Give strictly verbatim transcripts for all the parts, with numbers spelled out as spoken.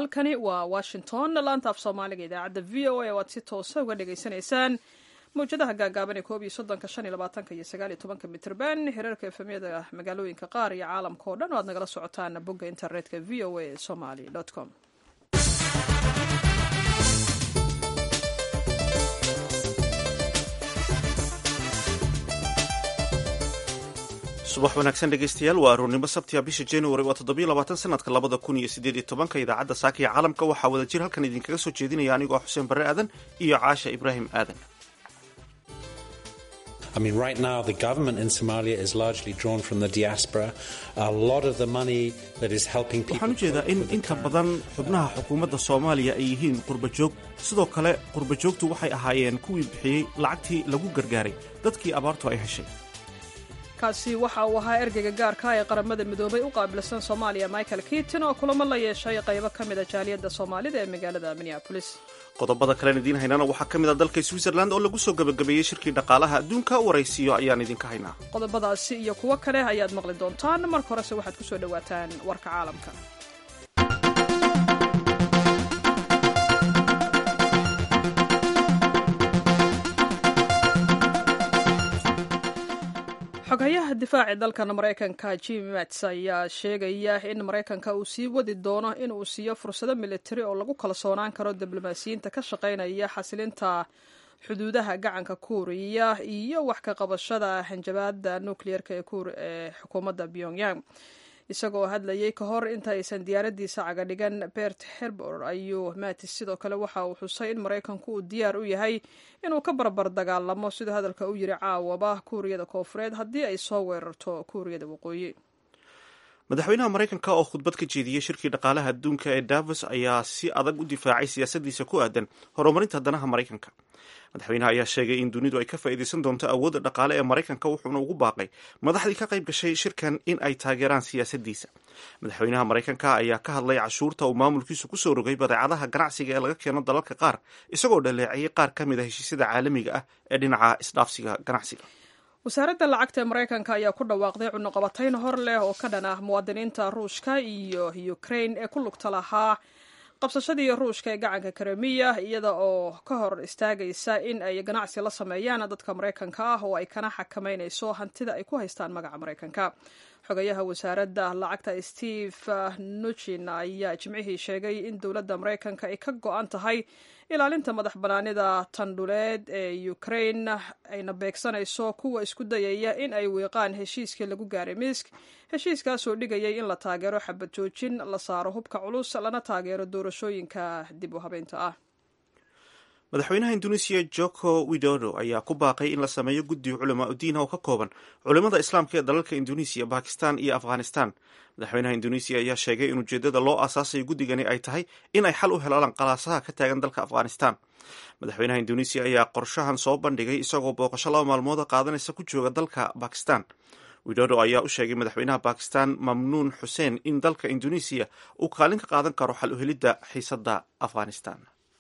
halkani waa washington laanta af soomaaliga idaacadda v o a waad si toosa uga dhagaysanaysaan mawjadaha gaagaaban ee koob iyo soddonka shan iyo labaatanka iyo sagaal iyo tobanka mitrban hereerka efemyada magaalooyinka qaar iyo caalamka oo dhan o aad nagala socotaan bogga internetka v o a somaly com. subax wanaagsan dhegeystayaal waa aroornimo sabtiga bisha january waa toddobiyo labaatan sanadka labada kun iyo sideed iyo tobanka idaacadda saaka iyo caalamka waxaa wada jir halkan idinkaga soo jeedinaya anigoo xuseen barre aadan iyo caasha ibraahim aadan. I mean, right now the government in Somalia is largely drawn from the diaspora. A lot of the money that is helping people. Waxaan u jeedaa in inta badan xubnaha xukuumadda Soomaaliya ay yihiin qurba joog. Sidoo kale qurba joogtu waxay ahaayeen kuwii bixiyey lacagtii lagu gargaaray dadkii abaartu ay heshay. kaasi waxa uu ahaa ergeyga gaarka ee qaramada midoobay u qaabilsan Soomaaliya Michael Keaton oo kulamo la yeeshay qaybo ka mid ah jaaliyadda Soomaalida ee magaalada Minneapolis. qodobada kale idiin haynana waxaa ka mid ah dalka Switzerland oo lagu soo gabagabeeyey shirkii dhaqaalaha adduunka waraysiyo ayaan idinka haynaa. qodobadaasi iyo kuwo kale ayaad maqli doontaan marka horese waxaad ku soo dhawaataan warka caalamka. xoghayaha difaaca dalkan maraykanka Jim Mattis ayaa sheegaya in maraykanka uu sii wadi doono in uu siiyo fursado militari oo lagu kalsoonaan karo diblomaasiyiinta ka shaqaynaya xasilinta xuduudaha gacanka Kuuriya iyo wax ka qabashada hanjabaadda nukliyeerka ee Kuur ee xukuumadda Pyongyang. isagoo hadlayay ka hor inta aysan diyaaradiisa caga dhigan Bert Harbor ayuu Mattis sidoo kale waxa uu xusay in maraykanku uu diyaar u yahay inuu ka barbar dagaalamo sida hadalka u yiri caawaba Kuuriyada Koonfureed haddii ay soo weerarto Kuuriyada Waqooyi. madaxweynaha maraykanka oo khudbad ka jeediyey shirkii dhaqaalaha adduunka ee Davos ayaa si adag u difaacay siyaasadiisa ku aadan horumarinta danaha maraykanka. madaxweynaha ayaa sheegay in dunidu ay ka faa'iidaysan doonto awoodda dhaqaale ee maraykanka wuxuuna ugu baaqay madaxdii ka qayb gashay shirkan in ay taageeraan siyaasadiisa. madaxweynaha maraykanka ayaa ka hadlay cashuurta uu maamulkiisu ku soo rogay badeecadaha ganacsiga ee laga keeno dalalka qaar isagoo dhaleeciyey qaar ka mid a heshiisyada caalamiga ah ee dhinaca isdhaafsiga ganacsiga. wasaaradda lacagta ee maraykanka ayaa ku dhawaaqday cunaqabatayn hor leh oo ka dhan ah muwaadiniinta ruushka iyo Ukraine ee ku lugta lahaa qabsashadii ruushka ee gacanka Crimea iyada oo ka hor istaagaysa in ay ganacsi la sameeyaan dadka maraykanka ah oo ay kana xakameynayso hantida ay ku haystaan magaca maraykanka. xogayaha wasaaradda lacagta Steve Mnuchin ayaa jimcihii sheegay in dowladda maraykanka ay ka go'an tahay ilaalinta madax banaanida tandhuleed ee Ukraine ayna beegsanayso kuwa isku dayaya in ay weeqaan heshiiskii lagu gaaray Minsk. heshiiskaasoo dhigayay in la taageero xabad joojin, la saaro hubka culus, lana taageero doorashooyinka dib u habeynta ah. madaxweynaha Indonesia Joko Widodo ayaa ku baaqay in la sameeyo guddi culamaa udiin oo ka kooban culimada islaamka ee dalalka Indonesia, Pakistan iyo Afghanistan. madaxweynaha Indonesia ayaa sheegay in ujeedada loo aasaasay guddigani ay tahay in ay xal u helaan qalaasaha ka taagan dalka Afghanistan. madaxweynaha Indonesia ayaa qorshahan soo bandhigay isagoo booqasho laba maalmood qaadanaysa ku jooga dalka Pakistan. Widodo ayaa u sheegay madaxweynaha Pakistan Mamnuun Hussein in dalka Indonesia uu kaalin ka qaadan karo xal u helidda xiisadda Afghanistan.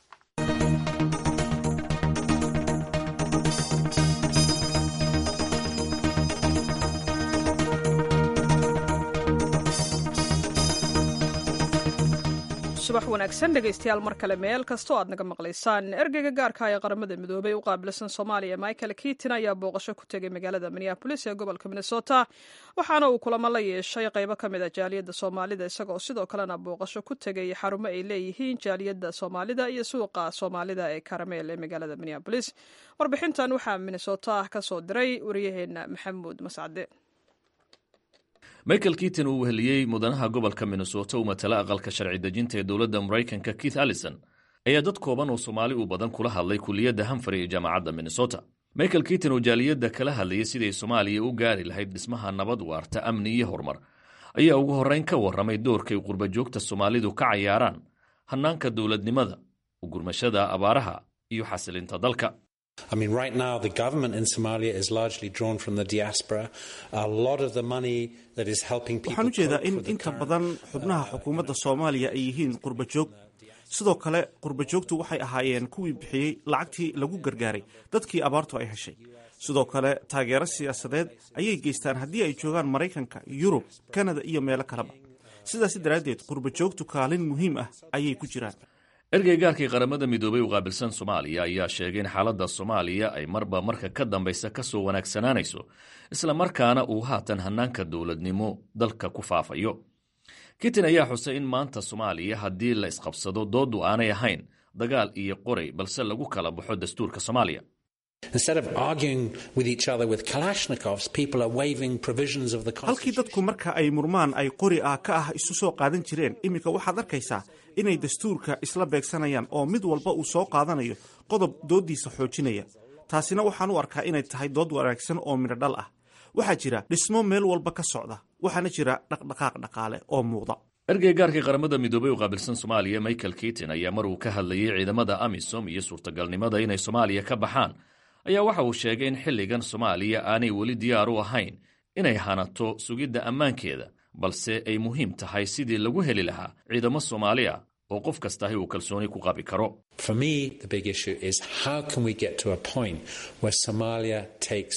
subax wanaagsan dhegaystayaal mar kale meel kastoo aad naga maqlaysaan. ergeyga gaarka ee qaramada midoobay u qaabilsan Soomaaliya Michael Keaton ayaa booqasho ku tegay magaalada Minneapolis ee gobolka Minnesota waxaana uu kulamo la yeeshay qaybo ka mid ah jaaliyadda Soomaalida isagoo sidoo kalena booqasho ku tegay xarumo ay leeyihiin jaaliyadda Soomaalida iyo suuqa Soomaalida ee Carmel ee magaalada Minneapolis. warbixintan waxaa Minnesota ka soo diray wariyaheena Maxamuud Mascade. Michael Keaton uu heliyey mudanaha gobolka Minnesota uu matala aqalka sharci dejinta ee dowladda Maraykanka Keith Ellison ayaa dad kooban oo Soomaali u badan kula hadlay kulliyadda Humphrey ee jaamacadda Minnesota. Michael Keaton oo jaaliyadda kala hadlayay sidii Soomaaliya u gaari lahayd dhismaha nabad waarta, amni iyo horumar ayaa ugu horreyn ka warramay doorkay qurba joogta Soomaalidu ka cayaaraan hannaanka dowladnimada, u gurmashada abaaraha iyo xasilinta dalka. I mean, right now the government in Somalia is largely drawn from the diaspora. A lot of the money that is helping people. waxaan u jeedaa in inta badan xubnaha xukuumadda Soomaaliya ay yihiin qurba joog. sidoo kale qurba joogtu waxay ahaayeen kuwii bixiyey lacagtii lagu gargaaray dadkii abaartu ay heshay. sidoo kale taageero siyaasadeed ayay geystaan haddii ay joogaan Maraykanka, Yurub, Kanada iyo meelo kaleba. sidaas daraaddeed qurba joogtu kaalin muhiim ah ayay ku jiraan. ergeygaarkii qaramada midoobay u qaabilsan soomaaliya ayaa sheegay in xaaladda soomaaliya ay marba marka ka dambaysa ka soo wanaagsanaanayso isla markaana uu haatan hannaanka dowladnimo dalka ku faafayo. kitin ayaa xusay in maanta soomaaliya haddii la isqabsado dooddu aanay ahayn dagaal iyo qoray balse lagu kala baxo dastuurka soomaaliya. Instead of arguing with each other with Kalashnikovs, people are waiving provisions of the halkii dadku marka ay murmaan ay qori ah ka ah isu soo qaadan jireen, iminka waxaad arkaysaa inay dastuurka isla beegsanayaan oo mid walba uu soo qaadanayo qodob doodiisa xoojinaya. taasina waxaan u arkaa inay tahay dood wanaagsan oo midho dhal ah. waxaa jira dhismo meel walba ka socda, waxaana jira dhaqdhaqaaq dhaqaale oo muuqda. ergeygaarkii qaramada midoobay u qaabilsan soomaaliya Michael Keaton ayaa mar uu ka hadlayay ciidamada AMISOM iyo suurtagalnimada inay Soomaaliya ka baxaan ayaa waxa uu sheegay in xilligan Soomaaliya aanay weli diyaar u ahayn inay hanato sugidda ammaankeeda, balse ay muhiim tahay sidii lagu heli lahaa ciidamo Soomaaliya oo qof kastahi uu kalsooni ku qabi karo. For me, the big issue is how can we get to a point where Somalia takes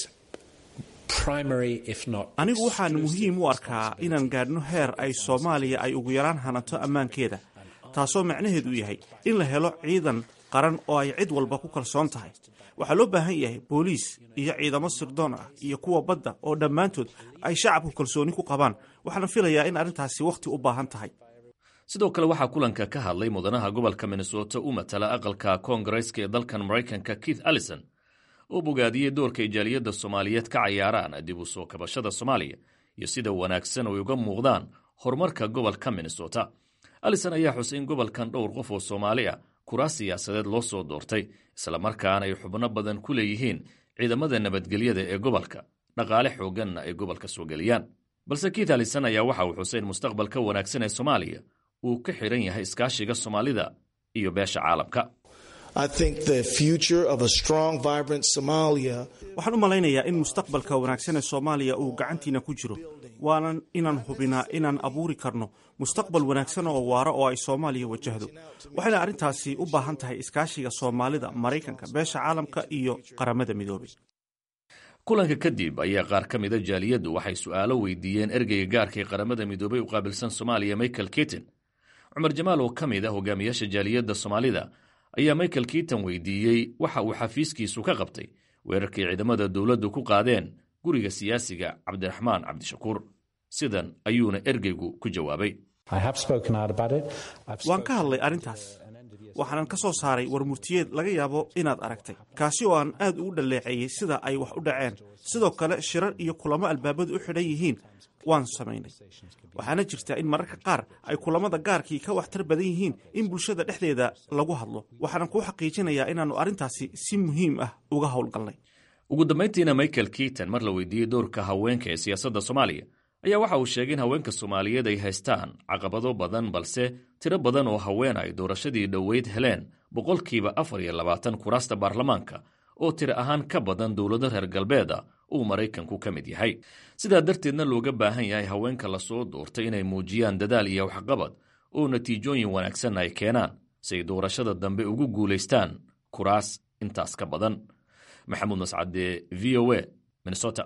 primary if not anigu waxaan muhiim u arkaa inaan gaadhno heer ay Soomaaliya ay ugu yaraan hanato ammaankeeda, taasoo macnaheedu yahay in la helo ciidan qaran oo ay cid walba ku kalsoon tahay. waxaa loo baahan yahay booliis iyo ciidamo sirdoon ah iyo kuwa badda oo dhammaantood ay shacabku kalsooni ku qabaan. waxaan filayaa in arrintaasi waqti u baahan tahay. sidoo kale waxaa kulanka ka hadlay mudanaha gobolka Minnesota u matala aqalka Koongareeska ee dalkan Mareykanka Keith Ellison oo bogaadiyey doorka ijaaliyadda Soomaaliyeed ka ciyaaraan dib u soo kabashada Soomaaliya iyo sida wanaagsan oo uga muuqdaan horumarka gobolka Minnesota. Ellison ayaa xusay in gobolkan dhowr qof oo Soomaali ah kuraas siyaasadeed loo soo doortay isla markaana ay xubno badan ku leeyihiin ciidamada nabadgelyada ee gobolka, dhaqaale xooganna ay gobolka soo geliyaan. balse Keith Ellison ayaa waxa uu xusay in mustaqbalka wanaagsan ee Soomaaliya uu ka xiran yahay iskaashiga Soomaalida iyo beesha caalamka. I think the future of a strong, vibrant Somalia. waxaan u malaynayaa in mustaqbalka wanaagsan ee Soomaaliya uu gacantiina ku jiro, waana inaan hubinaa inaan abuuri karno mustaqbal wanaagsan oo waara oo ay Soomaaliya wajahdo. waxayna arrintaasi u baahan tahay iskaashiga Soomaalida, Mareykanka, beesha caalamka iyo qaramada midoobay. kulanka kadib ayaa qaar ka mida jaaliyaddu waxay su'aalo weydiiyeen ergeyga gaarka ee qaramada midoobay u qaabilsan Soomaaliya Michael Keaton. Cumar Jamaal oo ka mid ah hogaamiyaasha jaaliyadda Soomaalida ayaa Michael Keaton weydiiyey waxa uu xafiiskiisu ka qabtay weerarkii ciidamada dowladdu ku qaadeen guriga siyaasiga Cabdiraxmaan Cabdishakuur. sidan ayuuna ergeygu ku jawaabay. waan ka hadlay arrintaas, waxaanan ka soo saaray warmurtiyeed laga yaabo inaad aragtay, kaasi oo aan aad ugu dhaleeceeyey sida ay wax u dhaceen. sidoo kale shirar iyo kulamo albaabadu u xidhan yihiin waan samaynay. waxaana jirta in mararka qaar ay kulamada gaarkii ka waxtar badan yihiin in bulshada dhexdeeda lagu hadlo. waxaanan kuu xaqiijinayaa inaannu arrintaasi si muhiim ah uga howlgalnay. ugu dambayntiina Michael Keaton mar la weydiiyey doorka haweenka ee siyaasadda Soomaaliya ayaa waxa uu sheegay in haweenka Soomaaliyeed ay haystaan caqabado badan, balse tiro badan oo haween ay doorashadii dhoweyd heleen boqolkiiba afar iyo labaatan kuraasta baarlamaanka oo tiro ahaan ka badan dowlado reer galbeeda uu Maraykanku ka mid yahay. sidaa darteedna looga baahan yahay haweenka la soo doortay inay muujiyaan dadaal iyo waxqabad oo natiijooyin wanaagsan ay keenaan si ay doorashada dambe ugu guulaystaan kuraas intaas ka badan. Maxamuud Mascade, V O A, Minnesota.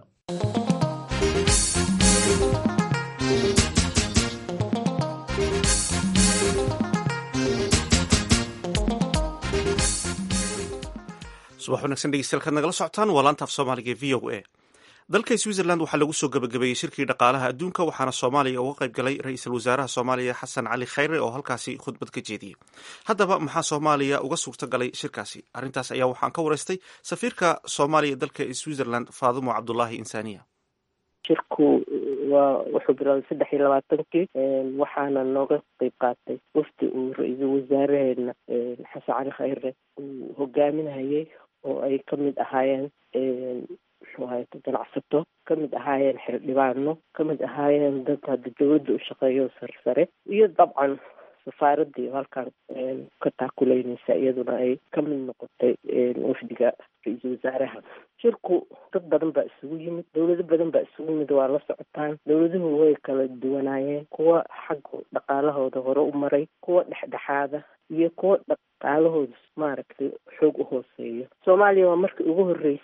subax wanaagsan dhegeystayaal kaad nagala socotaan waa laanta af Soomaaliga ee V O A. dalka Switzerland waxaa lagu soo gabagabeeyey shirkii dhaqaalaha adduunka, waxaana Soomaaliya uga qayb galay ra'iisul wasaaraha Soomaaliya Xasan Cali Khayre oo halkaasi khudbad ka jeediyey. haddaba maxaa Soomaaliya uga suurta galay shirkaasi? arrintaas ayaa waxaan ka waraystay safiirka Soomaaliya dalka Switzerland Faadumo Cabdullaahi Insaaniya. shirku waa wuxuu bilaabay saddex iyo labaatankii waxaana nooga qayb qaatay wafdi uu ra'iisul wasaareheena Xasan Cali Khayre uu hogaaminayay oo ay ka mid ahaayeen ganacsato, ka mid ahaayeen xildhibaano, ka mid ahaayeen dad hadda dowladda u shaqeeyo sarsare, iyo dabcan safaaradii halkan ka taakuleynaysa iyaduna ay ka mid noqotay wafdiga ra-iisul wasaaraha. shirku dad badan baa isugu yimid, dowlado badan baa isugu yimid, waa la socotaan. dowladuhu way kala duwanaayeen, kuwa xagga dhaqaalahooda hore u maray, kuwa dhexdhexaada iyo kuwa dhaqaalahooda maaragtay xoog u hooseeyo. Soomaaliya waa markii ugu horreysay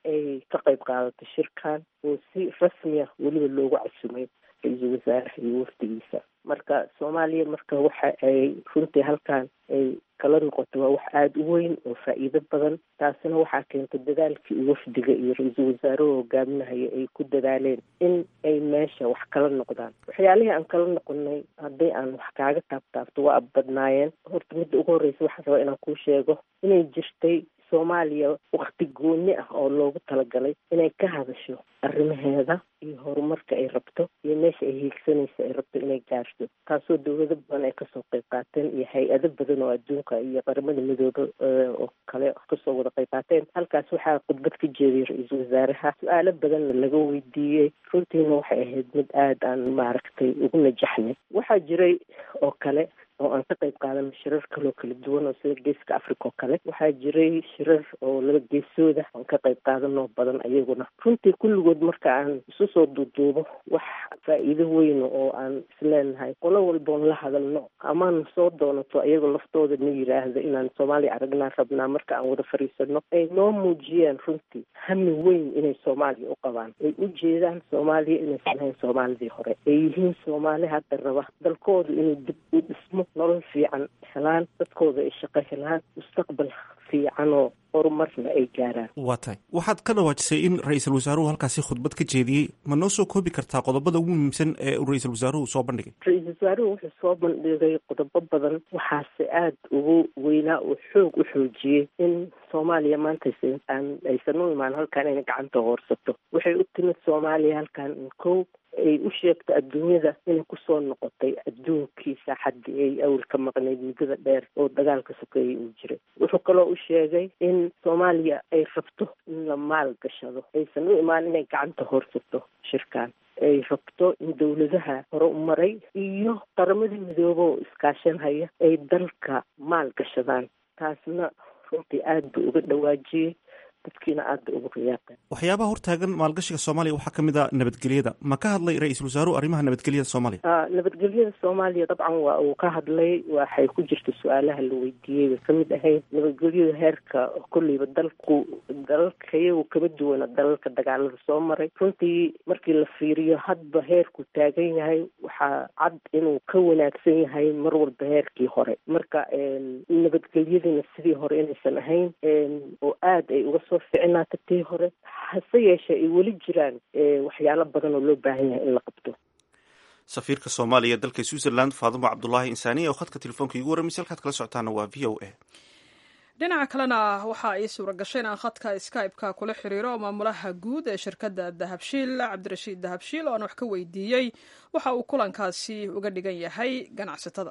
ay ka qayb qaadato shirkan oo si rasmi ah weliba loogu casumay ra-iisul wasaaraha iyo wafdigiisa. marka soomaaliya marka waxa ay runtii halkan ay kala noqoto waa wax aada u weyn oo faa'iido badan. taasina waxaa keentay dadaalkii wafdiga iyo ra-iisul wasaaruhu hogaaminahaya ay ku dadaaleen in ay meesha wax kala noqdaan. waxyaalihii aan kala noqonay haddii aan wax kaaga taabtaabto waa badnaayeen. horta midda ugu horreysa waxaan rabaa inaan kuu sheego inay jirtay soomaaliya wakti gooni ah oo loogu talagalay inay ka hadasho arrimaheeda iyo horumarka ay rabto iyo meesha ay hiigsanaysa ay rabto inay gaarto, taasoo dawlado badan ay kasoo qayb qaateen iyo hay-ado badan oo adduunka iyo qaramada midoobe oo kale kasoo wada qayb qaateen. halkaas waxaa khudbad ka jeediyay ra-iisul wasaaraha, su-aalo badanna laga weydiiyey. runtiina waxay ahayd mid aada aan maaragtay ugu najaxnay. waxaa jiray oo kale oo aan ka qayb qaadano shirar kaloo kala duwan oo sida geeska africa oo kale. waxaa jiray shirar oo laba geesooda aan ka qayb qaadanoo badan ayaguna. runtii kulligood marka aan isu soo duuduubo wax faa'iido weyn oo aan isleenahay qolo walboon la hadalno amaan soo doonato ayagoo laftooda na yidhaahda inaan soomaaliya aragnaa rabnaa marka aan wada fariisano ay noo muujiyeen runtii hami weyn inay soomaaliya u qabaan, ay u jeedaan soomaaliya inaysan ahayn soomaalidii hore, ay yihiin soomaali hadda raba dalkooda inuu dib u dhismo, nolol fiican helaan, dadkooda ay shaqo helaan, mustaqbal fiican oo horumarna ay gaaraan. waa tahay waxaad ka dhawaajisay in ra-iisul wasaaruhu halkaasi khudbad ka jeediyey. ma noo soo koobi kartaa qodobada ugu muhiimsan ee uu ra-iisul wasaaruhu soo bandhigay? ra-iisul wasaaruhu wuxuu soo bandhigay qodobo badan. waxaase aada ugu weynaa oo xoog u xoojiyey in soomaaliya maanta aan aysan u imaan halkaan inay gacanta hoorsato. waxay u timid soomaaliya halkaan in kow ay u sheegto adduunyada inay kusoo noqotay adduunkii saaxadii ay awal ka maqnayd muddada dheer oo dagaalka sokeeyey uu jiray. wuxuu kaloo u sheegay in soomaaliya ay rabto in la maal gashado, aysan u imaan inay gacanta hoorsato shirkaan. ay rabto in dawladaha hore u maray iyo qaramadii midoobe oo iskaashanhaya ay dalka maal gashadaan. taasna runtii aada buu uga dhawaajiyey, dadkiina aada ugu riyaaqeen. waxyaabaha hortaagan maalgashiga soomaaliya waxaa ka mid a nabadgelyada. ma ka hadlay ra-iisul wasaaruhu arrimaha nabadgelyada soomaaliya? a nabadgelyada soomaaliya dabcan waa uu ka hadlay. waxay ku jirta su-aalaha la weydiiyey bay kamid ahayd nabadgelyada heerka kolleyba dalku dalalka iyagu kama duwana dalalka dagaalada soo maray. runtii markii la fiiriyo hadba heerku taagan yahay waxaa cad inuu ka wanaagsan yahay mar walba heerkii hore. marka nabadgelyadina sidii hore inaysan ahayn oo aada ay uga soo ficnaata tii hore, hase yeeshee ay weli jiraan waxyaalo badan oo loo baahan yahay in la qabto. safiirka soomaaliya dalka switzerland faadumo cabdullaahi insaaniya oo khadka telefoonka igu warramaysa. halkaad kala socotaana waa v o a. dhinaca kalena waxa ay suura gashay in aan khadka skype-ka kula xiriiro maamulaha guud ee shirkadda dahabshiil cabdirashiid dahabshiil oo aan wax ka weydiiyey waxa uu kulankaasi uga dhigan yahay ganacsatada.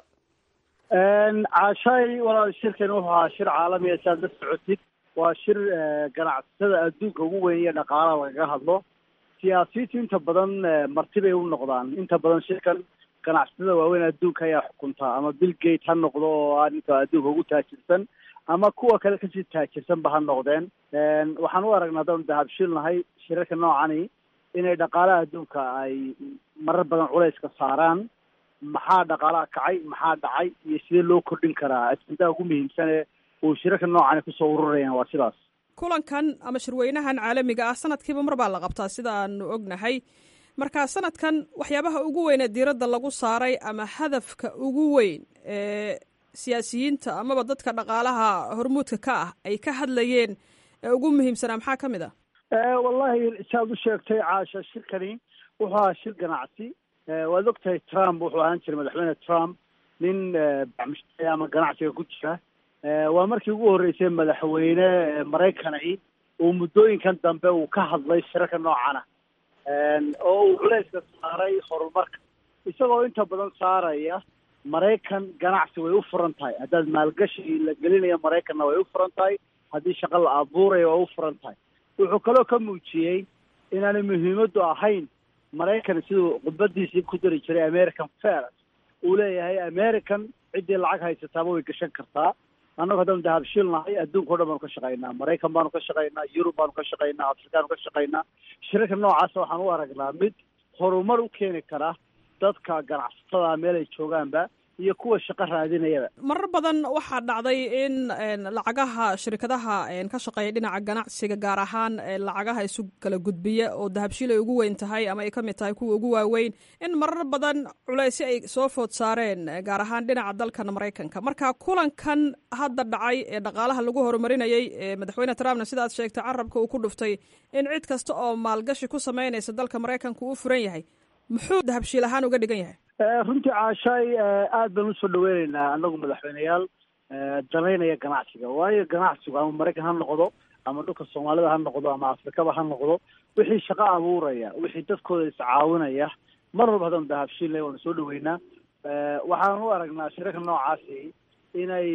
caashay walaal shirkan wuxuu ahaa shir caalamiya saad la socotid. waa shir ganacsatada adduunka ugu weyn iyo dhaqaalaha lagaga hadlo. siyaasiyiintu inta badan marti bay u noqdaan. inta badan shirkan ganacsatada waaweyn adduunka ayaa xukuntaa, ama bill gate ha noqdo oo aan inta adduunka ugu taajirsan, ama kuwa kale kasii taajirsanba ha noqdeen. waxaan u aragnaa haddaan dahabshiil nahay shirarka noocani inay dhaqaalaha adduunka ay marar badan culayska saaraan. maxaa dhaqaalaha kacay, maxaa dhacay, iyo sidee loo kordhin karaa ajendaha ugu muhiimsane uu shirarka noocani kusoo ururayaan waa sidaas. kulankan ama shirweynahan caalamiga ah sanadkiiba mar baa la qabtaa sida aanu ognahay. marka sanadkan waxyaabaha ugu weyn ee diiradda lagu saaray ama hadafka ugu weyn ee siyaasiyiinta amaba dadka dhaqaalaha hormuudka ka ah ay ka hadlayeen ee ugu muhiimsanaa maxaa ka mid ah? wallahi saad u sheegtay caasha, shirkani wuxuu ahaa shir ganacsi. waad ogtahay Trump wuxuu ahaan jiray madaxweyne Trump nin bacmushtaria ama ganacsiga ku jira. waa markii ugu horreysay madaxweyne maraykani uu muddooyinkan dambe uu ka hadlay shirarka noocana oo uu culayska saaray horumarka, isagoo inta badan saaraya maraykan ganacsi way u furan tahay. haddaad maalgashi la gelinayo maraykanna way u furan tahay, haddii shaqo la abuurayo way u furan tahay. wuxuu kaloo ka muujiyey inaanay muhiimaddu ahayn maraykan siduu khudbadiisii ku dari jiray american first. uu leeyahay american ciddii lacag haysataaba way gashan kartaa. annagu haddaan dahabshiil nahay adduunka o dhan baanu ka shaqaynaa. maraykan baanu ka shaqaynaa, yurub baanu ka shaqaynaa, afrikaanu ka shaqaynaa. shirarka noocaasa waxaan u aragnaa mid horumar u keeni kara dadka ganacsatada meel ay joogaanba, iyo kuwa shaqo raadinayaba. marar badan waxaa dhacday in lacagaha shirkadaha ka shaqeeya dhinaca ganacsiga gaar ahaan lacagaha isu kala gudbiya oo dahabshiil ay ugu weyn tahay ama ay ka mid tahay kuwa ugu waaweyn in marar badan culaysi ay soo food saareen gaar ahaan dhinaca dalkan maraykanka. marka kulankan hadda dhacay ee dhaqaalaha lagu horumarinayay ee madaxweyne trumpna sidaad sheegtay carabka uu ku dhuftay in cid kasta oo maalgashi ku samaynaysa dalka maraykanka uu furan yahay, muxuu dahabshiil ahaan uga dhigan yahay? runtii caashaay aad baan usoo dhaweyneynaa anagu madaxweyneyaal danaynaya ganacsiga, waayo ganacsigu ama maraykan ha noqdo ama dhulka soomaalida ha noqdo ama afrikaba ha noqdo, wixii shaqo abuuraya, wixii dadkooda iscaawinaya, mar walba haddaan dahabshiil waanu soo dhaweynaa. waxaan u aragnaa shirarka noocaasi inay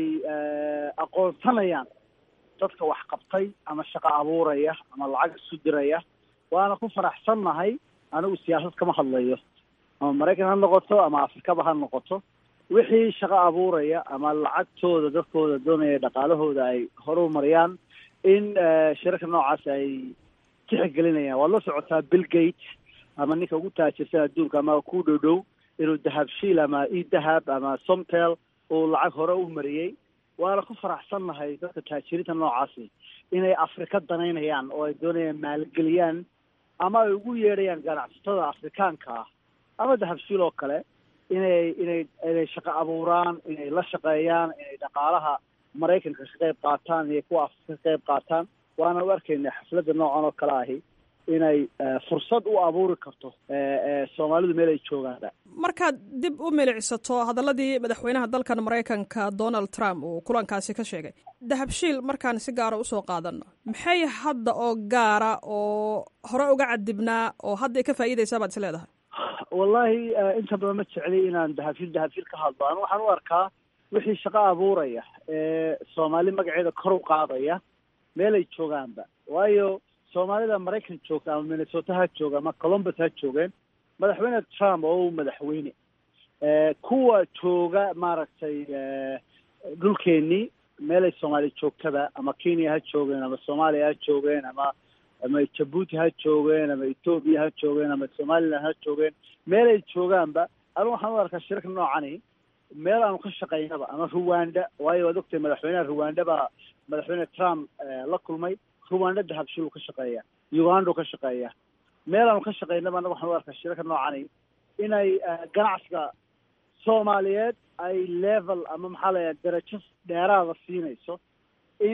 aqoonsanayaan dadka wax qabtay ama shaqo abuuraya ama lacag isu diraya. waana ku faraxsannahay. anigu siyaasad kama hadlayo, ama maraykan ha noqoto ama afrikaba ha noqoto, wixii shaqo abuuraya ama lacagtooda dadkooda doonaya dhaqaalahooda ay horumariyaan in shirarka noocaas ay tixgelinayaan. waad la socotaa Bill Gates ama ninka ugu taajirsan adduunka ama ku dhow dhow inuu dahabshiil ama idahab ama somtel uu lacag hore u mariyey. waana ku faraxsannahay dadka taajiriinta noocaasi inay afrika danaynayaan oo ay doonayaan maalgeliyaan ama ay ugu yeedhayaan ganacsatada afrikaanka ah ama dahabshiil oo kale inay inay inay shaqo abuuraan, inay la shaqeeyaan, inay dhaqaalaha maraykanka ka qayb qaataan iyo kuwa afrika ka qayb qaataan. waana u arkaynaa xafladda noocan oo kale ahi inay fursad u abuuri karto soomaalidu meel ay joogaanba. markaad dib u milicsato hadaladii madaxweynaha dalkan maraykanka Donald Trump uu kulankaasi ka sheegay, dahabshiil markaan si gaara usoo qaadano, maxay hadda oo gaara oo hore uga cadibnaa oo hadda ay ka faa'iidaysaa baad is leedahay? wallahi inta badan ma jecli inaan dahabshiil dahabshiil ka hadlo. anu waxaan u arkaa wixii shaqo abuuraya ee soomaali magaceeda kor u qaadaya meel ay joogaanba. waayo soomaalida maraykan joogta ama minnesota ha jooga ama columbus ha joogeen, madaxweyne Trump oo u madaxweyne kuwa jooga maaragtay dhulkeenii meel ay soomaali joogtada ama Kenya ha joogeen ama Soomaaliya ha joogeen ama ama Djibouti ha joogeen ama Ethiopia ha joogeen ama Somaliland ha joogeen, meel ay joogaanba. anigu waxaan u arkaa shirarka noocani meel aanu ka shaqaynaba ama Rwanda, waayo waad ogtahay madaxweynaha Rwanda baa madaxweyne Trump la kulmay. Rwanda dahabshiil ka shaqeeya, Uganda ka shaqeeya. meel aanu ka shaqaynaba anagu waxaan u arkaa shirarka noocani inay ganacsiga Soomaaliyeed ay level ama maxaa la darajo dheeraada siinayso in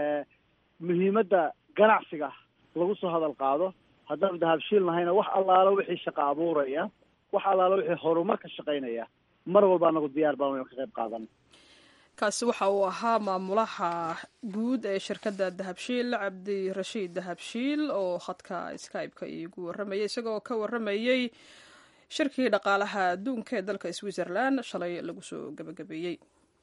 muhiimadda ganacsiga lagu soo hadal qaado. haddaan dahabshiil nahayna wax allaalo wixii shaqo abuuraya, wax allaalo wixii horumar ka shaqaynaya, mar walba anagu diyaar baan waynu ka qayb qaadan. kaasi waxa uu ahaa maamulaha guud ee shirkadda dahabshiil cabdirashiid dahabshiil oo khadka skype-ka iigu warramayay isagoo ka warramayey shirkii dhaqaalaha adduunka ee dalka Switzerland shalay lagu soo gabagabeeyey.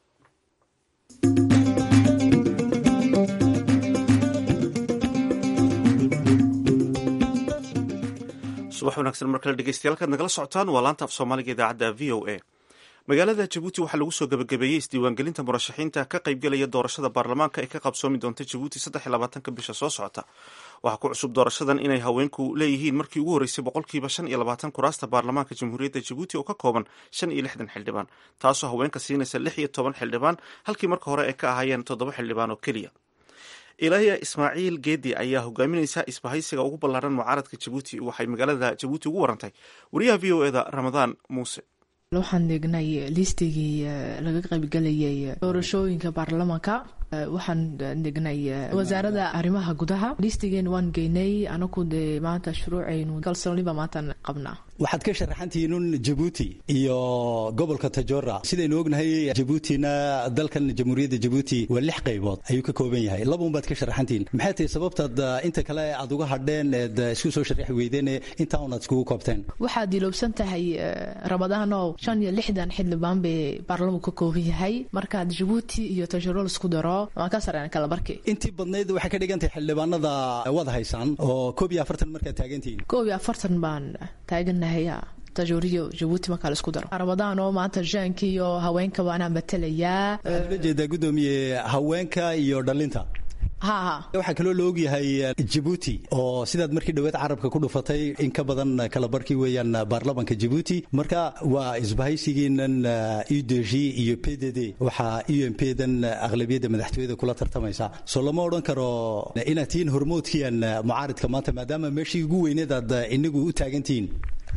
subax wanaagsan mar kale dhegeystayaal kaad nagala socotaan waa laanta af soomaaliga idaacadda v o a. magaalada Jabuuti waxaa lagu soo gabagabeeyey isdiiwaangelinta murashaxiinta ka qaybgelaya doorashada baarlamaanka ee ka qabsoomi doonta Jabuuti saddex iyo labaatanka bisha soo socota. waxaa ku cusub doorashadan inay haweenku leeyihiin markii ugu horreysay boqolkiiba shan iyo labaatan kuraasta baarlamaanka jamhuuriyadda Jabuuti oo ka kooban shan iyo lixdan xildhibaan, taasoo haweenka siinaysa lix iyo toban xildhibaan halkii marka hore ay ka ahaayeen toddoba xildhibaan oo keliya. ilaahya Ismaaciil Geedi ayaa hogaaminaysa isbahaysiga ugu ballaaran mucaaradka Jabuuti. waxay magaalada Jabuuti ugu warantay wariyaha v o e da Ramadaan Muuse. waxaan degnay listigii laga qaybgalayay doorashooyinka baarlamaanka. waxaan degnay wasaaradda arrimaha gudaha. listigeen waan geynay anaku dee maanta shuruucaynu kalsooniba maantaan qabnaa. waxaad ka sharaxantihiin un Jabuuti iyo gobolka Tajora. sidaynu ognahay Jabuutina dalkan jamhuuriyadda Jabuuti waa lix qaybood ayuu ka kooban yahay. labuun baad ka sharaxantihiin. maxay tahay sababtaad inta kale aad uga hadheen eed isku soo sharaxi weydeen intaa unaad iskugu koobteen? waxaad diloobsan tahay Ramadaano shan iyo lixdan xildhibaan bay baarlamaanku ka kooban yahay. markaad Jabuuti iyo Tajora isku daro waan ka sarreyn kala barkii. intii badnayd waxay ka dhigan tahay xildhibaanada wada haysaan oo koob iyo afartan markaad taagantihiin. koob iyo afartan baan taagan tajoriyo Jabuuti marka la isku daro. Ramadaan oo maanta jaanki iyo haweenka waana matalayaa. waxaad la jeedaa gudoomiye haweenka iyo dhalinta. waxaa kaloo la ogyahay Djibouti oo sidaad markii dhaweed carabka ku dhufatay in ka badan kala barkii weeyaan baarlamaanka Djibouti marka waa isbahaysigiinan U D G iyo P D D waxaa U N P dan aqlabiyada madaxtooyada kula tartamaysa soo lama oran karo inaad tihiin hormoodkiian mucaaridka maanta maadaama meeshii ugu weyneed aad inagu u taagantihiin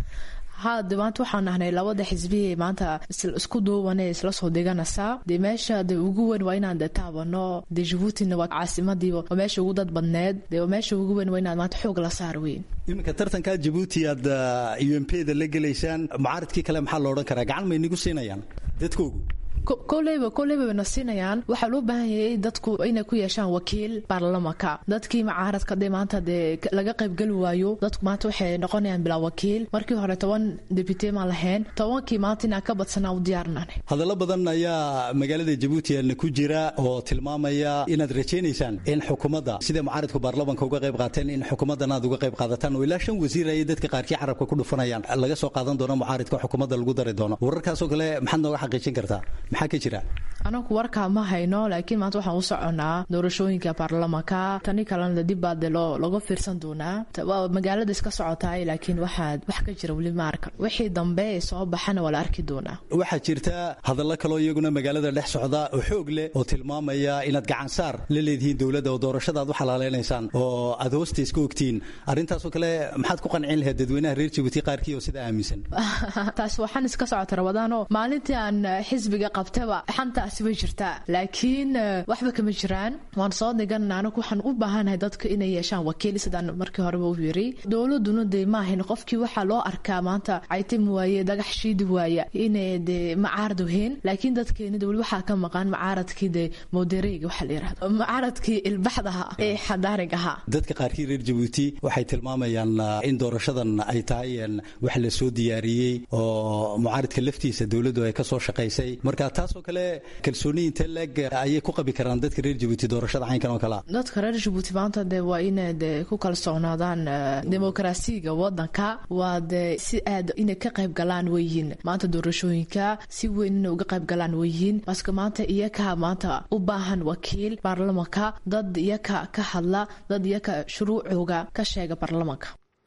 هذا ما توحنا هنا لوضع حزبية معناتها اسكودو وناس لصو ديجانا سا دي ماشى دي وجوين وين عند تابانو دي جيبوتي إنه عاصمة دي وماشى وجودة بناد دي وماشى وجوين وين ما تحوق لصاروين يمكن ترتن كات جيبوتي هاد يو إم بي ده لجليشان معارض كي كلام حل لورن كراجع عن ما ينقصينا يعني دتكو كليبا كليبا بنصينayaan waxa loo baahan yahay dadku inay ku yeeshaan wakiil baarlamaanka dadkii mucaaradka maanta laga qayb gal waayo dadku maanta waxay noqonayaan bila wakiil markii hore toban deputy ma lahayn tobankii maanta in ka badsanaa u diyaarnaan hadallo badan ayaa magaalada Djibouti ku jira oo tilmaamaya inaad rajaynaysaan in xukuumadda sida mucaaradka baarlamaanka uga qayb qaateen in xukuumaddan aad uga qayb qaadataan oo ilaa shan wasiir ay dadka qaarkii carabka ku dhufanayaan laga soo qaadan doono mucaaradka xukuumadda lagu dari doono wararkaas oo kale maxaad nooga xaqiijin kartaa maxaa ka jira anaku warka ma hayno laakiin maanta waxaan u soconaa doorashooyinka baarlamaanka tani kalena dib baad loo laga fiirsan doonaa magaalada iska socotay laakiin waxa wax ka jira wali marka wixii dambe soo baxana wala arki doonaa waxa jirta hadallo kale oo iyaguna magaalada dhex socda oo xoog leh oo tilmaamaya inaad gacan saar la leedihiin dawladda oo doorashada aad u xalaaleynaysaan oo aad hoostiis ka ogtiin arintaas oo kale maxaad ku qancin lahayd dadweynaha reer Djibouti qaarkii oo sida aaminsan taas waxaan iska socota Ramadaan oo maalintii aan xisbiga qabtaba xanta asba jirta laakiin waxba kama jiraan waan soo dhigan anagu waxaan u baahanahay dadka inay yeeshaan wakiil sidaan markii hore uu yiri dawladuna de ma ahayn qofkii waxa loo arkaa maanta aytim waaye dagax shiid waaye inay de mucaarad heen laakiin dadkeena dawlad waxa ka maqan mucaaradkii de modereega waxa la yiraahdo mucaaradkii ilbaxdaha ee xadaariga ah dadka qaarkii reer Djibouti waxay tilmaamayaan in doorashadan ay tahay wax la soo diyaariyay oo mucaaradka laftiisa dawladdu ay ka soo shaqeysay marka taas oo kale kalsooniinta lag ay ku qabi karaan dadka reer Djibouti doorashada caynkan oo kala dadka reer Djibouti maanta de waa inay ku kalsoonaadaan demokrasiga wadanka waa de si aad inay ka qayb galaan weeyin maanta doorashooyinka si weyn uga qayb galaan weeyin baska maanta iyaga maanta u baahan wakiil baarlamaanka dad iyaga ka hadla dad iyaga shuruucooga ka sheega baarlamaanka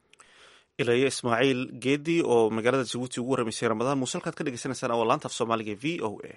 ilaahay Ismaaciil Geedi oo magaalada Djibouti ugu waramisay Ramadaan muusalkaad ka dhageysanaysaan oo laanta af Soomaaliga V O A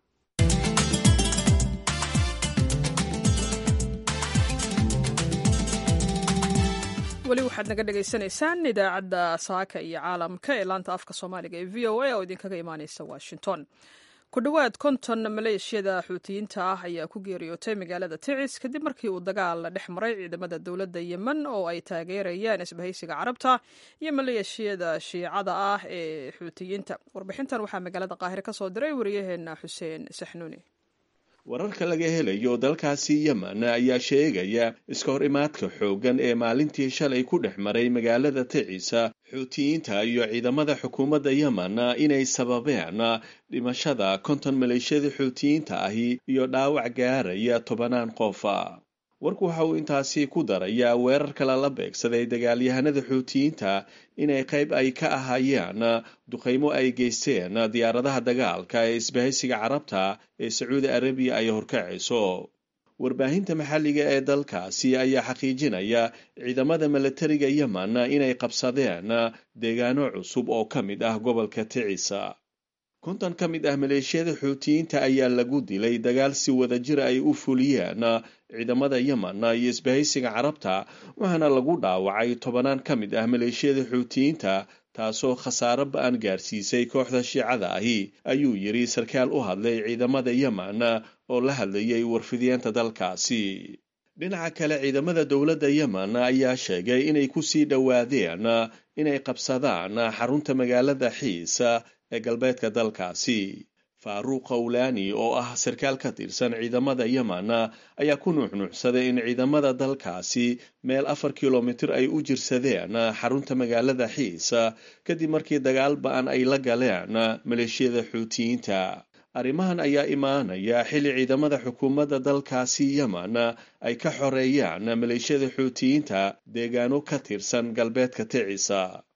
weli waxaad naga dhagaysanaysaan idaacadda saaka iyo caalamka ee laanta afka soomaaliga ee v o a oo idinkaga imaaneysa washington ku dhowaad konton maleeshiyada xuutiyiinta ah ayaa ku geeriyootay magaalada ticis kadib markii uu dagaal dhex maray ciidamada dowladda yemen oo ay taageerayaan isbahaysiga carabta iyo maleeshiyada shiicada ah ee xuutiyiinta warbixintan waxaa magaalada qaahire ka soo diray wariyaheena xuseen saxnuuni wararka laga helayo dalkaasi yemen ayaa sheegaya iska hor imaadka xooggan ee maalintii shalay ku dhex maray magaalada Ticiisa xuutiyiinta iyo ciidamada xukuumadda yemen inay sababeen dhimashada konton maleeshiyada xuutiyiinta ahi iyo dhaawac gaaraya tobanaan qof warku waxa uu intaasi ku darayaa weerar kale la beegsaday dagaalyahanada xuutiyiinta inay qayb ay ka ahaayeen duqeymo ay geysteen diyaaradaha dagaalka ee isbahaysiga carabta ee Sacuudi Arabiya ay horkacayso warbaahinta maxalliga ee dalkaasi ayaa xaqiijinaya ciidamada militariga Yemen inay qabsadeen deegaano cusub oo ka mid ah gobolka Ticiisa konton ka mid ah maleeshiyada xuutiyiinta ayaa lagu dilay dagaal si wadajir ay u fuliyeen ciidamada Yemen iyo isbahaysiga carabta waxaana lagu dhaawacay tobanaan ka mid ah maleeshiyada xuutiyiinta taasoo khasaaro ba'an gaarsiisay kooxda shiicada ahi ayuu yiri sarkaal u hadlay ciidamada Yemen oo la hadlayay warfidyanta dalkaasi dhinaca kale ciidamada dowladda Yemen ayaa sheegay inay ku sii dhawaadeen inay qabsadaan xarunta magaalada Xiisa ee galbeedka dalkaasi Faaruq Qawlani oo ah sarkaal ka tirsan ciidamada Yemen ayaa ku nuuxnuuxsaday in ciidamada dalkaasi meel afar kiiloomitir ay u jirsadeen xarunta magaalada Xiisa kadib markii dagaal ba'an ay la galeen maleeshiyada xuutiyiinta arrimahan ayaa imaanaya xilli ciidamada xukuumadda dalkaasi Yemen ay ka xoreeyaan maleeshiyada xuutiyiinta deegaano ka tirsan galbeedka Ticiisa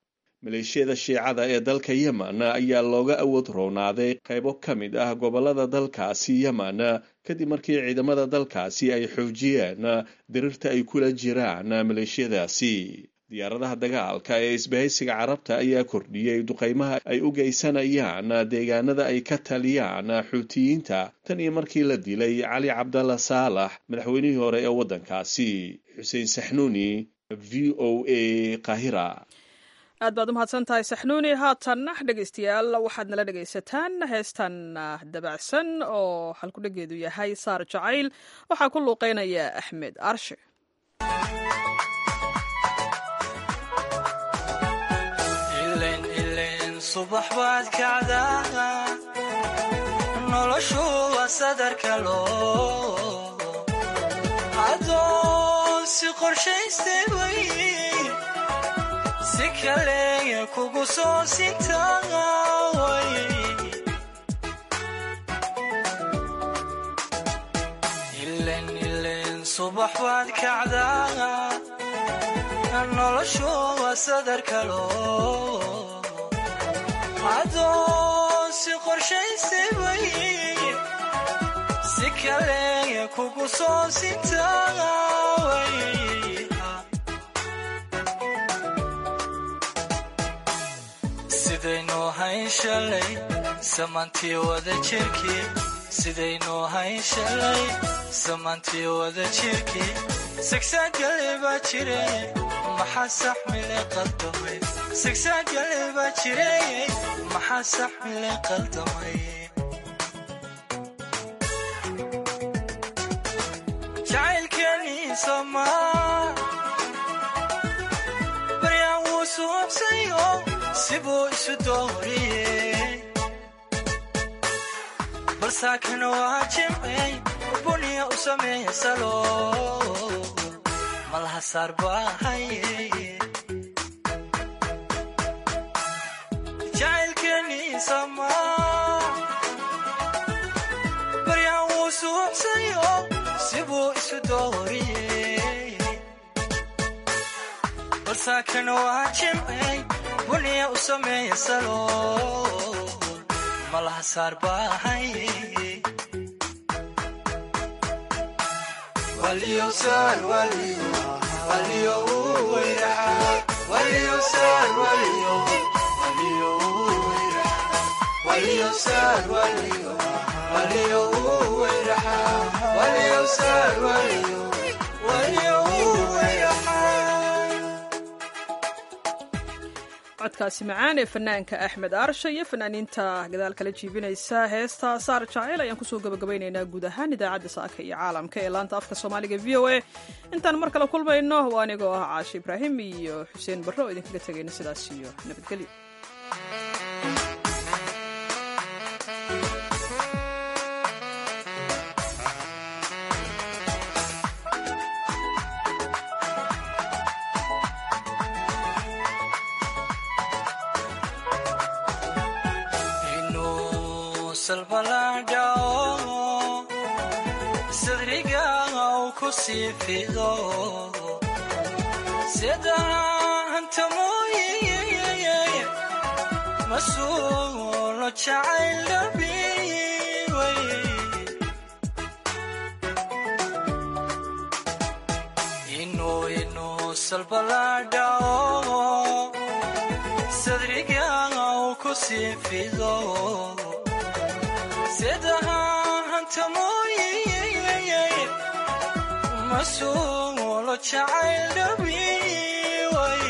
maleeshiyada shiicada ee dalka yemen ayaa looga awood roonaaday qaybo ka mid ah gobollada dalkaasi yemen kadib markii ciidamada dalkaasi ay xoojiyeen dirirta ay kula jiraan maleeshiyadaasi diyaaradaha dagaalka ee isbahaysiga carabta ayaa kordhiyey duqaymaha ay u geysanayaan deegaanada ay ka taliyaan xuutiyiinta tan iyo markii la dilay cali cabdalla saalax madaxweynihii hore ee waddankaasi. xuseen saxnuuni, v o a Qaahira. aad baad u mahadsan tahay saxnuuni. haatanna dhegaystayaal waxaad nala dhegaysataan heestan dabacsan oo halkudhegeedu yahay saar jacayl. waxaa ku luuqeynaya axmed arshe. subax baad kacdaa noloshu waa sadarka loo adoon si qorshaystay way si kale kugu soo sintaaway ilen ilen subax baad kacdaa noloshu waa sadarka loo adoon si qorshaystay way si kale kugu soo sintaaway sidaynoo hayn shalay samaantii wada jirkii sidaynoo hayn shalay samaantii wada jirkii sigsaagale baa jire maxaa saxmile qaldamay sigsaagale baa jire maxaa saxmile qaldamay jacaylkeenii somaa baryaan wuu suubsayo sibuu isu dooriyey balsaakana waa jimcey buniya u sameeya salo malaha saar baa haye jacaylkeenii somaa baryaan wuu suubsayo sibuu isu dooriyey balsaakana waa jimcey buniya u sameeya salo malaha saar baa haye waliyo saar waliyo waliyo wayraha waliyo saar waliyo waliyo wayraha waliyo saar waliyo waliyo wayraha waliyo saar waliyo waliyo wayraha. codkaasi macaan ee fanaanka axmed arshe iyo fanaaniinta gadaal kala jiibinaysa heesta saar jacayl ayaan kusoo gabagabaynaynaa guud ahaan idaacadda saaka iyo caalamka ee laanta afka soomaaliga v o a intaan mar kale kulmayno waa anigoo ah caashi ibraahim iyo xuseen barre oo idinkaga tegayna sidaas iyo nabadgelyo. salbaladhao sadriga u ku sii fido sida hanta mooye masuulo jacayl dhabiway inuu inuu salbaladhao sadriga u ku sii fido sedaha hanta mooye masuulo jacayl dhabiway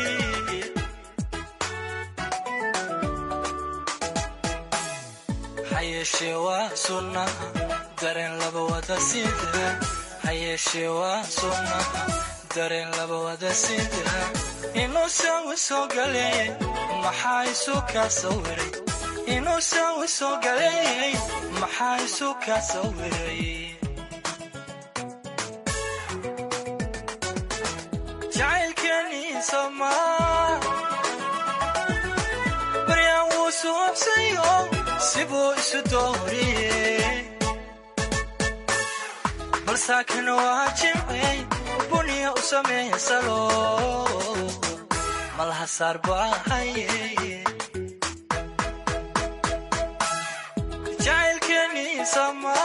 hayeeshee waa sunnaha dareen laba wada sida hayeeshee waa sunnaha dareen laba wada sida inuu saawi soo galeeyay maxaa isu kaa sawiray inuu saawi soo galeeyay maxaa isu kaa sawiray jacaylkeenii somaa baryaan wuu suubsayo sibuu isu dooriyey balsaakana waa jimcey buniya u sameeya salo malaha saarbahaye jacaylkeeni sama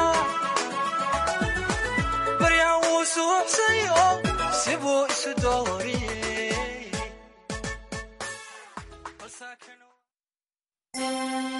baryaa wuu suuxsayo sibuu isu doowa